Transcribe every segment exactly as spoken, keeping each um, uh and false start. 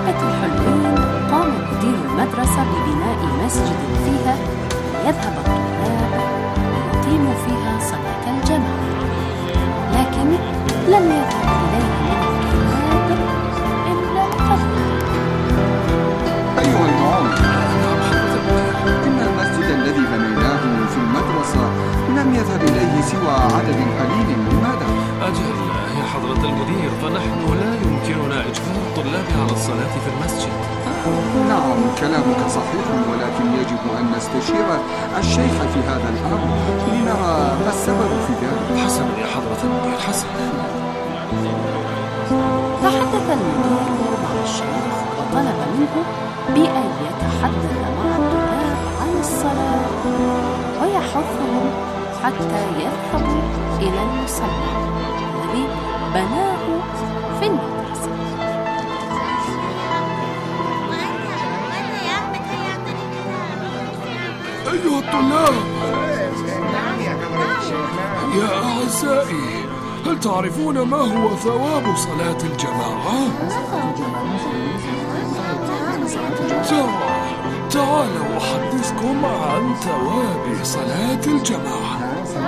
إخوتي الحلوين، قام مدير المدرسة ببناء مسجد فيها ليذهب الطلاب ويقيموا فيها صلاة الجماعة، لكن لم يذهب إليه من الطلاب إلا طفل. أيها المعلم، إن المسجد الذي بنيناه في المدرسة لم يذهب إليه سوى عدد قليل. لماذا؟ أجل يا حضرة المدير، فنحن لا يمكننا إجبار الطلاب على الصلاة في المسجد. نعم، كلامك صحيح، ولكن يجب أن نستشير الشيخ في هذا الأمر لنرى ما السبب في ذلك. حسنا يا حضرة المدير، حسنا. تحدث المدير مع الشيخ وطلب منه بأن يتحدث مع الطلاب عن الصلاة ويحثهم حتى يذهبوا إلى المصلى الذي بناه في المدرسة. أيها الطلاب، يا أعزائي، هل تعرفون ما هو ثواب صلاة الجماعة؟ تعالوا أحدثكم عن ثواب صلاة الجماعة.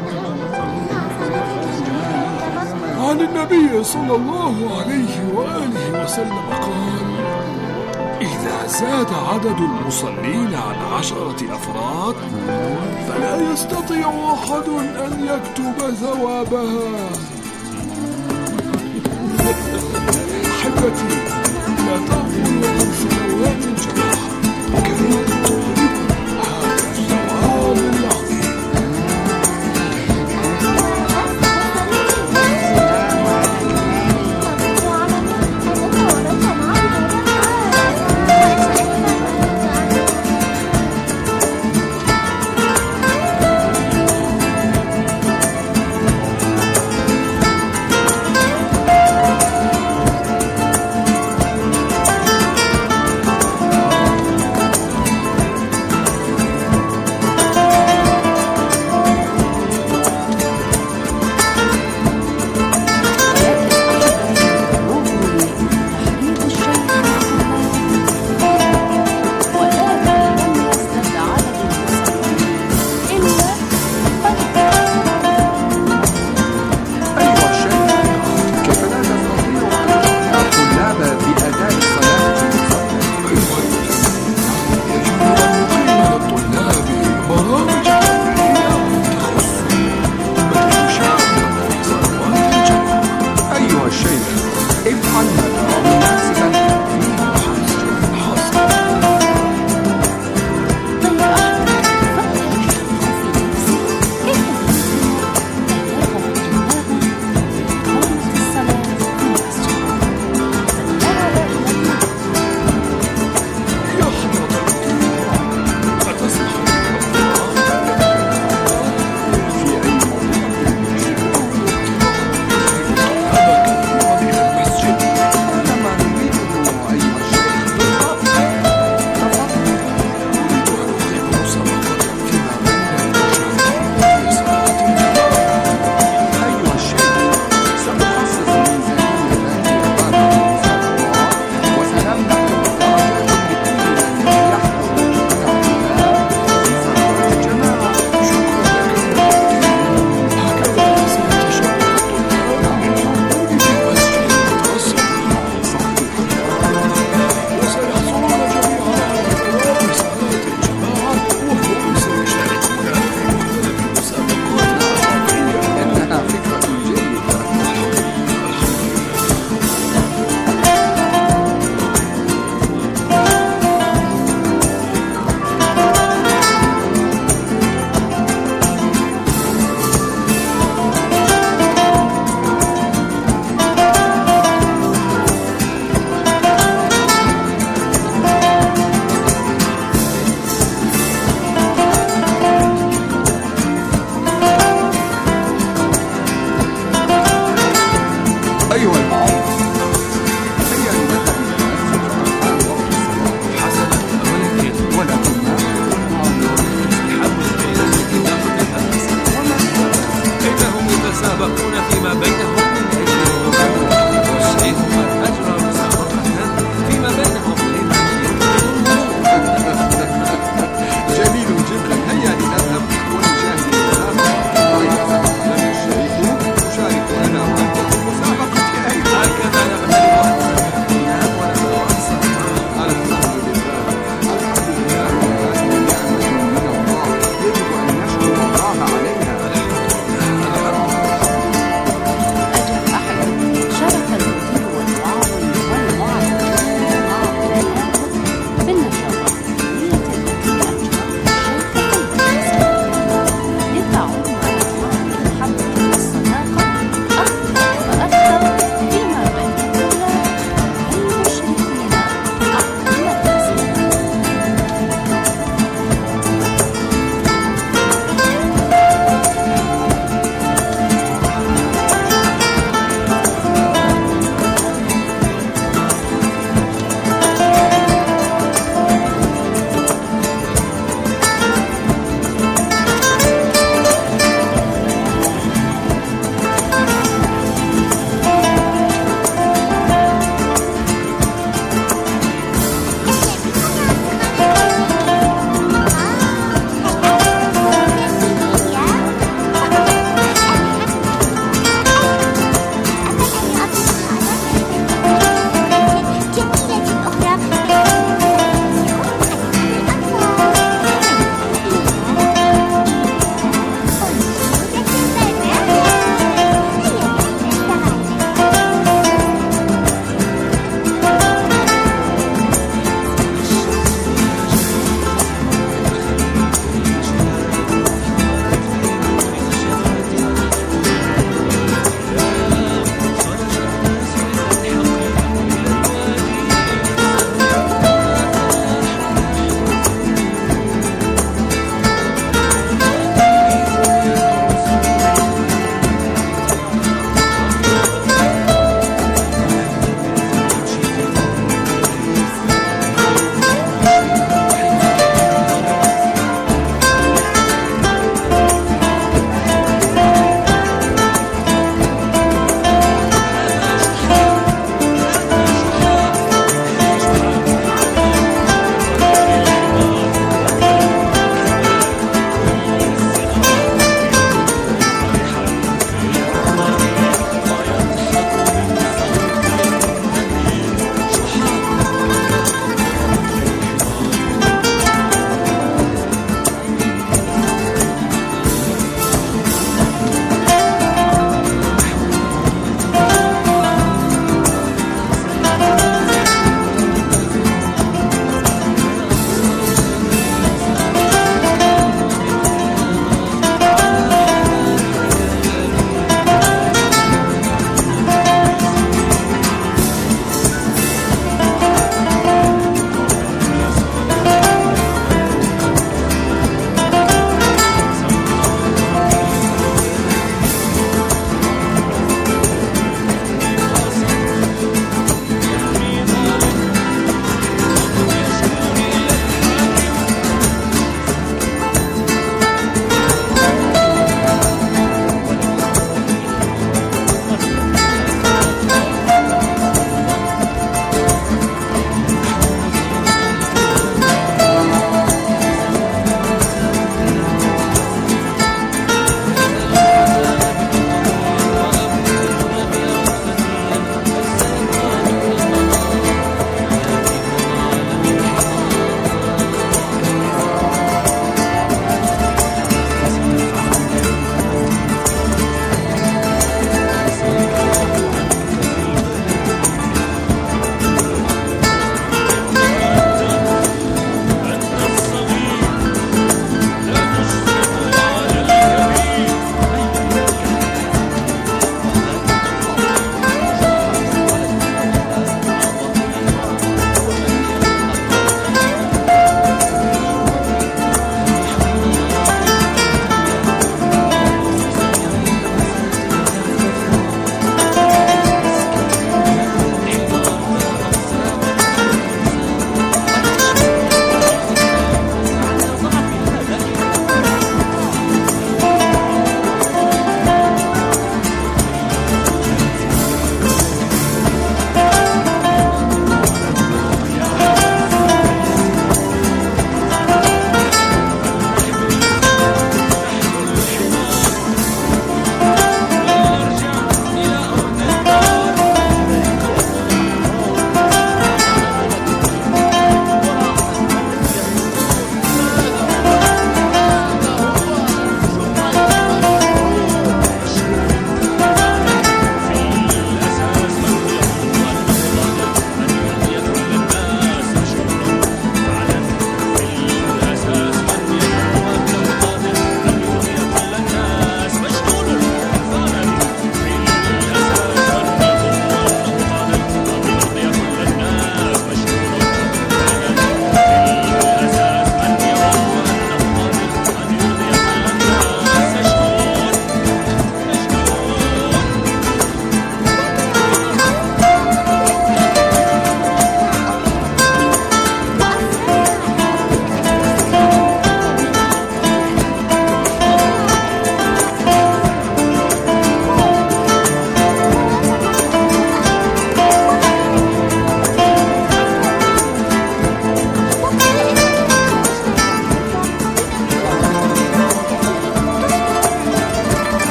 عن النبي صلى الله عليه وآله وسلم قال: إذا زاد عدد المصلين عن عشرة أفراد فلا يستطيع أحد أن يكتب ثوابها. أحبتي، لا تغفلوا عن صلوات الجماعة كي تطلبوا هذا الثواب العظيم.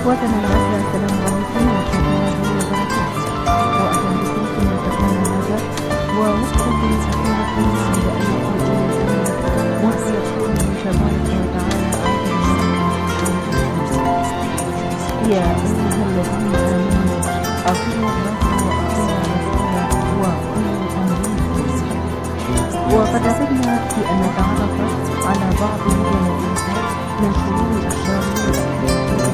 إخوتنا الأعزاء، السلام عليكم ورحمة الله وبركاته، وأهلا بكم في لقاءنا هذا ووقفة أخيرة عند آية وهي قوله تبارك وتعالى يا أيها الذين آمنوا أطيعوا الله وأطيعوا الرسول وأولي الأمر منكم. وقد أردنا في أن نتعرف على بعض الجنائز من شرور الأحبار والأحبار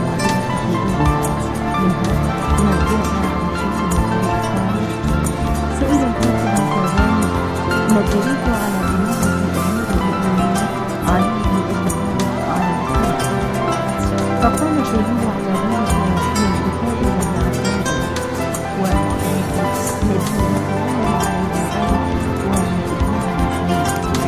منها ما جاء عن شيخ الإسلام سئل الحاكم الثاني ما الدليل على إمامة أمير المؤمنين علي بن أبي طالب على الإسلام؟ فقال الدليل على ذلك من كتاب الله عز وجل وحديث نبيه صلى الله عليه وسلم ومن إجماع المسلمين.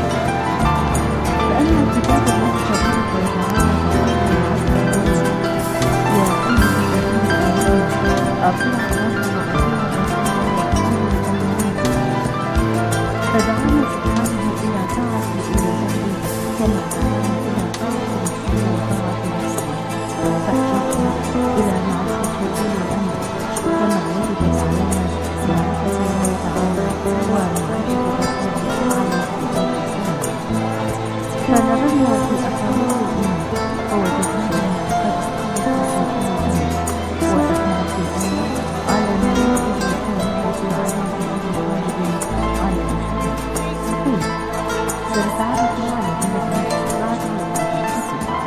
فأما كتاب الله تبارك وتعالى فقال عز وجل يا أيها الذين آمنوا أطيعوا الله وأطيعوا الرسول وأولي الأمر منكم. فدعانا سبحانه إلى طاعة أولي الأمر كما دعانا إلى طاعة الرسول وطاعة الرسول، فاحتجنا إلى معرفة أولي الأمر كما ورد علينا معرفة الله تعالى ومعرفة رسوله عليه الصلاة والسلام. فنظرنا في أقوال الأمة فوجدناها قد اختلفت في الأمر وتكلمت الأمة على ما يجب الكلمة عليه أبي طالب على الإسلام. صحيح، سنتعرف على ذلك بعد هذه القصة.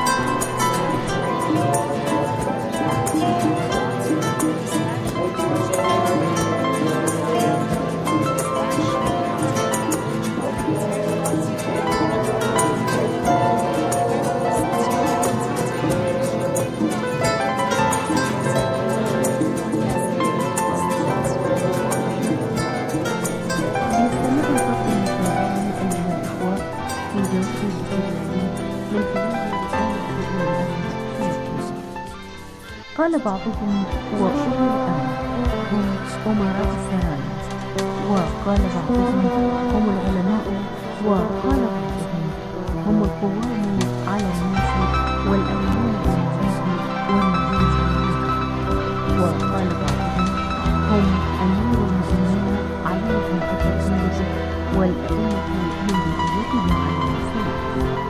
قال بعضهم هو أولي الأمر هم أمراء السرايا، وقال بعضهم هم العلماء، وقال بعضهم هم القوام على الناس والأمين بالمعروف والنهي عن المنكر، وقال بعضهم هم أمير المؤمنين علي بن أبي طالب والأئمة من ذريته عليه السلام.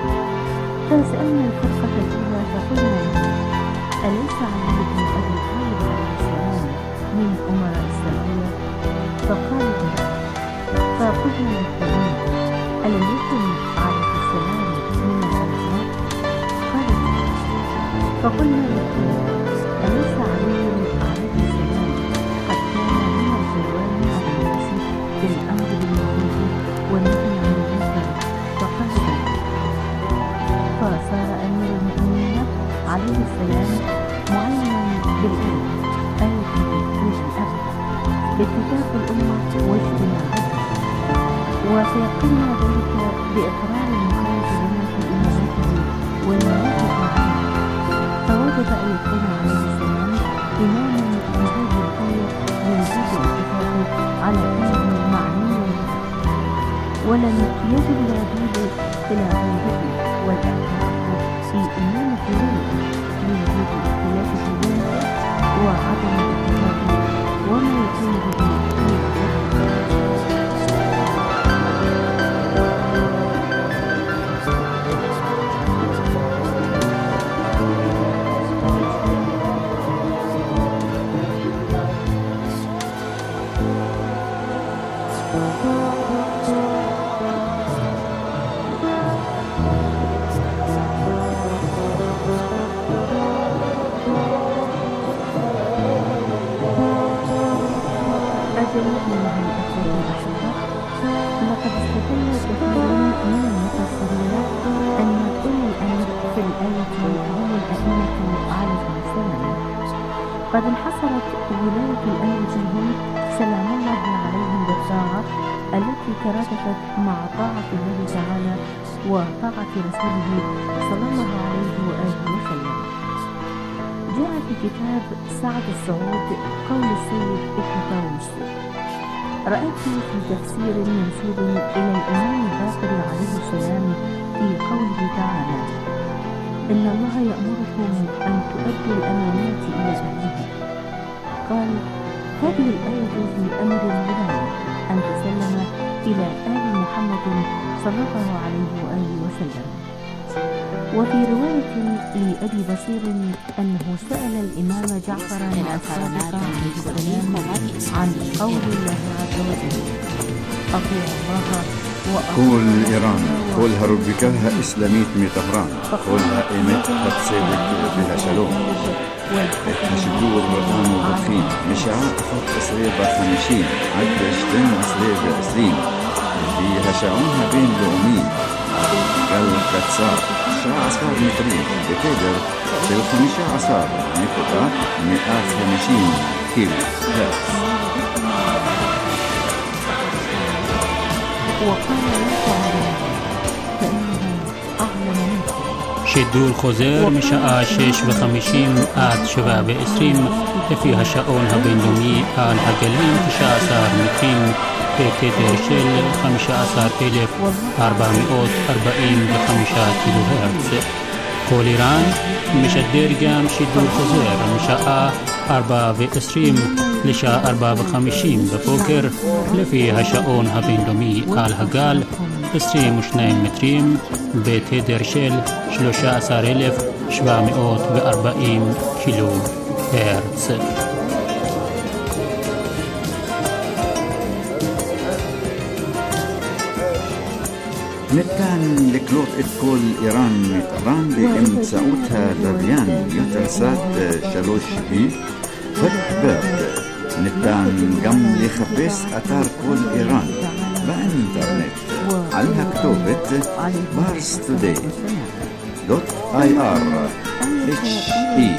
فسألنا الفرقة الأولى فقلنا لهم أليس علي بن أبي طالب عليه السلام من أمراء السرايا؟ فقالوا بلى. فقلنا للثانية ألم يكن عليه السلام من العلماء؟ قالوا بلى. فقلنا للثالثة أليس علي عليه السلام قد كان من القوام على الناس بالأمر بالمعروف والنهي عن المنكر؟ فقالوا بلى. فصار أمير المؤمنين عليه السلام معينا بالآية آية تخريج الأرض باتفاق الأمة واجتماعها، وسيقلنا ذلك بإقرار المخالف لنا في إمامته والموافق عنه. فوجب أن يكون عليه السلام إماما بهذه الآية من وجود الاتفاق على أنه معني به، ولم يجب العدول إلى غيره والأعتراف في إمامة ذلك من وجود الاختلاف في ذلك وعدم الاتفاق وما يكون به من لقد استدل كثير من المفسرين أن أولي الأمر في الآية هم الأئمة عليهم السلام. قد انحصرت ولاية الأمر فيهم سلام الله عليهم بالطاعة التي ترادفت مع طاعة الله تعالى وطاعة رسوله صلى الله عليه وآله وسلم. جاء في كتاب سعد السعود قول السيد ابن طاووس: رأيت في تفسير منسوب إلى الإمام الباقر عليه السلام في قوله تعالى: إن الله يأمركم أن تؤدوا الأمانات إلى أهلها. قال: هذه الآية في أمر الغلام أن تسلم إلى آل محمد صلى الله عليه وآله وسلم. وفي رواية لأبي بصير أنه سأل الإمام جعفر الصادق عليه السلام عن قول الله عز وجل: أطيعوا الله كل إيران كلها ربكها إسلاميت مي طهران كلها إيمت هتصيبك بها شلوم هشدور مرتان وبخين مشاعة أخط أصريبة خمشين عدش دم أصريبة أسرين فيها شعونها بين لؤمين قال كتسار شاع عصار مترين بتقدر في الخمشة عصار نكتا مئات خمشين كيلو هرتز. وقال لا تعلم فإنها أعلم منك. שידור חוזר משעה שש וחמישים עד שבע ועשרים לפי השעון הבינלאומי על הגלים תשע עשרה מטרים בתדר של חמישה עשר אלף ארבע מאות ארבעים וחמישה קילו הרץ. כל איראן משדר גם שידור חוזר משעה ארבע ועשרים לשעה ארבע וחמישים בבוקר לפי השעון הבינלאומי על הגל עשרים ושניים מטרים בתדר של שלושה עשר אלף שבע מאות וארבעים קילו הרץ. ניתן לקלוט את כל איראן מטהרן באמצעותה לוויין יוטלסאט שלוש בי ותחברת. ניתן גם לחפש אתר כל איראן באינטרנט על הכתובת פארס טודיי דוט איי אר אייץ' אי.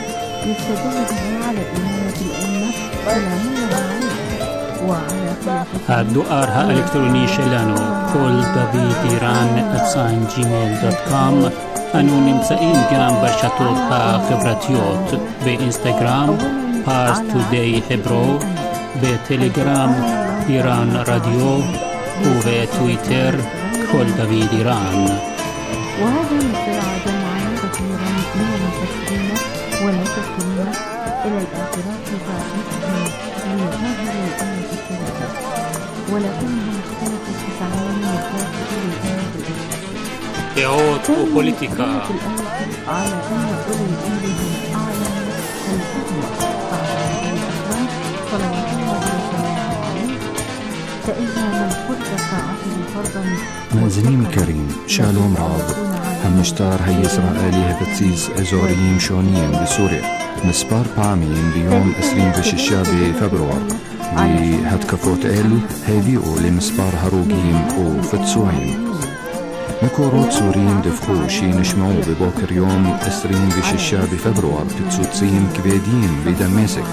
הדואר האלקטרוני שלנו כל דוד איראן at gmail dot com. אנו נמצאים גם ברשתות החברתיות באינסטגרם פארס טודיי hebro, בטלגרם איראן רדיו ובטוויטר כל דוד איראן. وهذا مثل جمعا كثيرا من المفسرين والمفسرين إلى الاعتراف بفائدتهم لهذه الآية الكريمة، ولكنهم اختلفوا في تعلم الفاتحة لهذه الآية. דעות ופוליטיקה. على أن أولي الأمر هم أعلم الحكمة فعلى الأكرم صلوات الله وسلامه عليه، فإن من فرض طاعته فرضا. מאזינים יקרים, שלום רב. המשטר הישראלי הפציץ אזורים שונים בסוריה מספר פעמים ביום עשרים ושישה בפברואר, והתקפות אלו הביאו למספר הרוגים ופצועים. מקורות סוריים דיווחו שנשמעו בבוקר יום עשרים ושישה בפברואר פיצוצים כבדים בדמשק.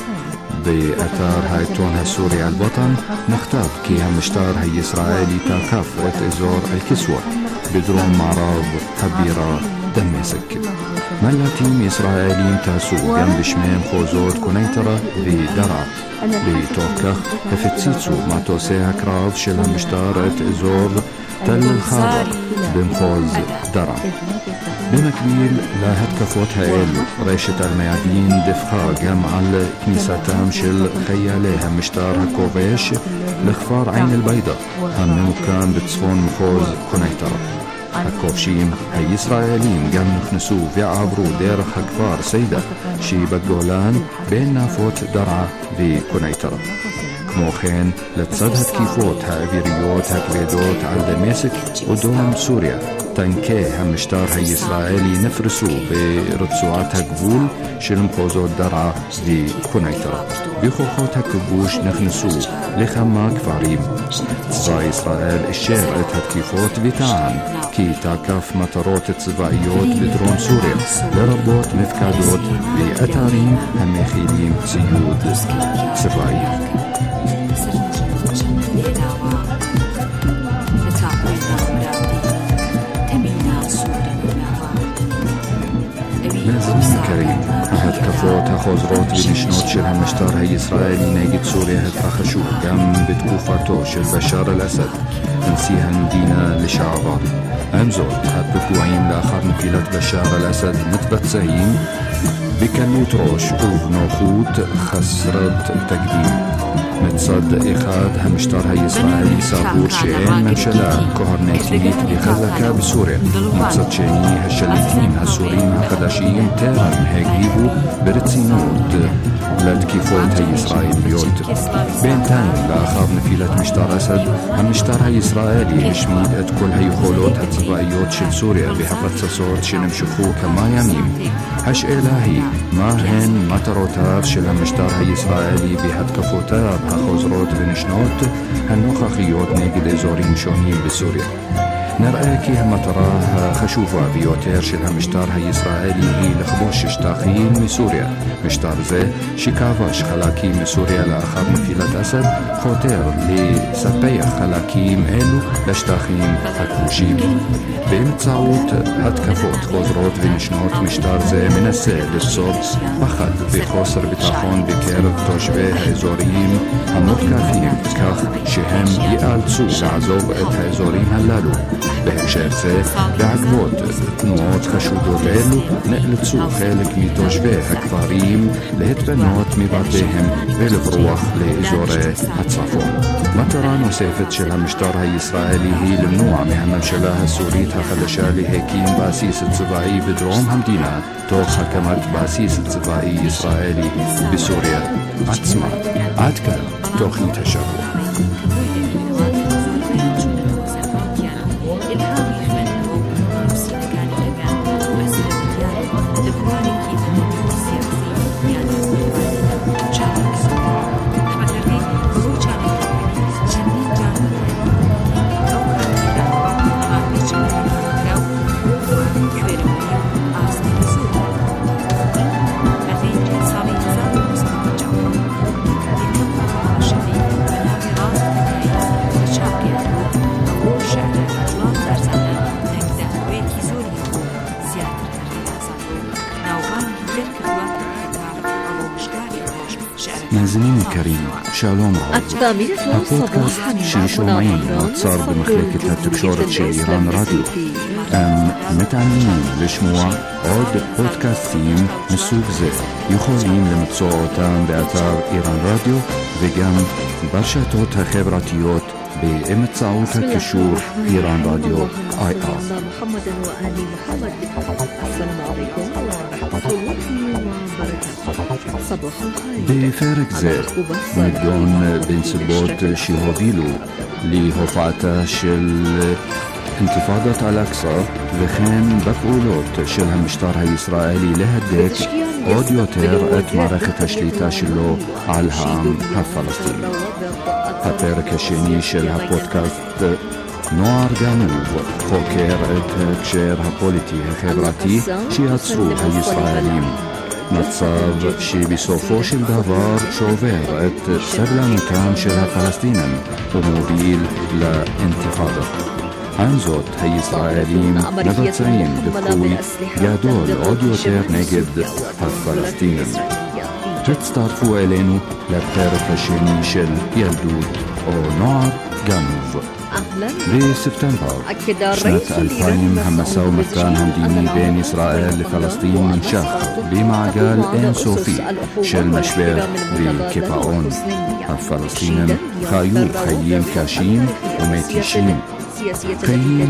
באתר העיתון הסורי אל-וטן נכתב כי המשטר הישראלי תקף את אזור אל-כסווה בדרום מערב הבירה דמשק. מל"טים ישראלים טסו גם בשמי מחוזות קונייטרה ודרעה. בתוך כך הפציצו מטוסי הקרב של המשטר את אזור תל אל-חבר במחוז דרעה. במקביל להתקפות האלו, רשת אל-מיאדין דיווחה גם על כניסתם של חיילי המשטר הכובש לכפר עין אל-בידה הממוקם בצפון מחוז קונייטרה. הכובשים הישראלים גם נכנסו ועברו דרך הכפר סיידה שבגולן בין נפות דרעה וקונייטרה. כמו כן, לצד התקיפות האוויריות הכבדות על דמשק ודרום סוריה, טנקי המשטר הישראלי נפרסו ברצועת הגבול של מחוזות דרעה וקונייטרה, וכוחות הכיבוש נכנסו לכמה כפרים. צבא ישראל אישר את התקיפות וטען כי תקף מטרות צבאיות בדרום סוריה, לרבות מפקדות ואתרים המכילים ציוד צבאי. מאזינים יקרים, ההתקפות החוזרות ונשנות של המשטר הישראלי נגד סוריה התרחשו גם בתקופתו של בשאר אל-אסד, נשיא המדינה לשעבר. עם זאת, הפיגועים לאחר נפילת בשאר אל-אסד מתבצעים בקלות ראש ובנוחות חסרת תקדים. מצד אחד, המשטר הישראלי סבור שאין ממשלה קוהרנטית וחזקה בסוריה. מצד שני, השליטים הסורים החדשים טרם הגיבו ברצינות לתקיפות הישראליות. בינתיים, לאחר נפילת משטר אסד, המשטר הישראלי השמיד את כל היכולות הצבאיות של סוריה בהפצצות שנמשכו כמה ימים. השאלה היא, מה הן מטרותיו של המשטר הישראלי בהתקפותיו החוזרות ונשנות הנוכחיות נגד אזורים שונים בסוריה? נראה כי המטרה החשובה ביותר של המשטר הישראלי היא לכבוש שטחים מסוריה. משטר זה, שכבש חלקים מסוריה לאחר נפילת אסד, חותר לספח חלקים אלו לשטחים הכבושים. באמצעות התקפות חוזרות ונשנות, משטר זה מנסה ליצור פחד וחוסר ביטחון בקרב תושבי האזורים המותקפים, כך שהם ייאלצו לעזוב את האזורים הללו. בהקשר זה, בעקבות תנועות חשודות אלו, נאלצו חלק מתושבי הכפרים להתפנות מבתיהם ולברוח לאזורי הצפון. מטרה נוספת של המשטר הישראלי היא למנוע מהממשלה הסורית החדשה להקים בסיס צבאי בדרום המדינה, תוך הקמת בסיס צבאי ישראלי בסוריה עצמה. עד כאן תוכנית השבוע. מאזינים יקרים, שלום רב. הפודקאסט ששומעים נוצר במחלקת התקשורת של איראן רדיו. הם מתעניינים לשמוע עוד פודקאסטים מסוג זה. יכולים למצוא אותם באתר איראן רדיו וגם ברשתות החברתיות באמצעות הקישור איראן רדיו איי אר. בפרק זה נדון בנסיבות שהובילו להופעתה של אינתיפאדת אל-אקצא וכן בפעולות של המשטר הישראלי להדק עוד יותר את מערכת השליטה שלו על העם הפלסטיני. הפרק השני של הפודקאסט נוער גנוב חוקר את ההקשר הפוליטי החברתי שיצרו הישראלים, מצב שבסופו של דבר שובר את סבלנותם של הפלסטינים ומוביל לאינתיפאדה. עם זאת, הישראלים מבצעים דיכוי גדול עוד יותר נגד הפלסטינים. תצטרפו אלינו לפרק השני של ילדות או נוער גנוב. בספטמבר שנת אלפיים המשא ומתן המדיני בין ישראל לפלסטין נמשך במעגל אינסופי של משבר וקיפאון. הפלסטינים חיו חיים קשים ומתישים, חיים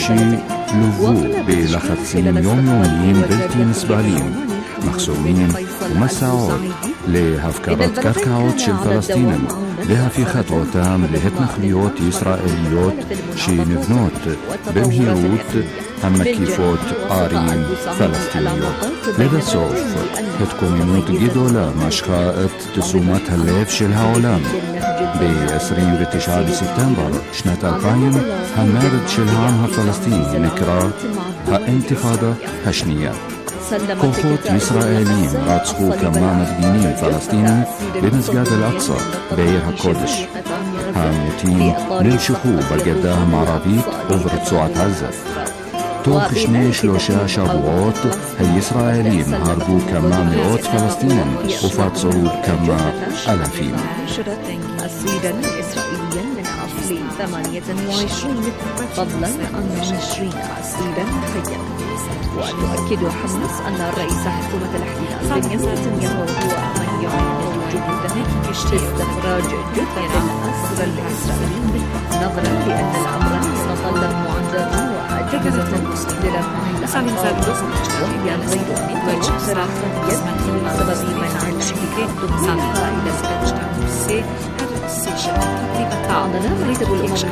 שלוו בלחצים יומיומיים בלתי נסבלים, מחסומים ומסעות להפקרת קרקעות של פלסטינים והפיכת אותם להתנחלויות ישראליות שנבנות במהירות המקיפות ערים פלסטיניות. לבסוף, התקוממות גדולה משכה את תשומת הלב של העולם. ב-עשרים ותשעה בספטמבר שנת אלפיים המרד של העם הפלסטיני נקרא האינתיפאדה השנייה. כוחות ישראלים רצחו כמה מפגינים פלסטינים במסגד אל-אקצא בעיר הקודש. המתים נמשכו בגדה המערבית וברצועת עזה. תוך שני שלושה שבועות הישראלים הרגו כמה מאות פלסטינים ופצעו כמה אלפים. أسيرا إسرائيليا من أصل ثمانية وعشرين فضلا عن عشرين أسيرا حيا. وتؤكد حماس أن الرئيس حكومة الاحتلال بنيامين نتنياهو هو من يعيد جهوده باستخراج جثث الأسرى الإسرائيليين نظرا لأن الأمر يتطلب معدات وأجهزة مستقلة وهي غير متوفرة بسبب منع التحقيق إلى أعلن رئيس الأمم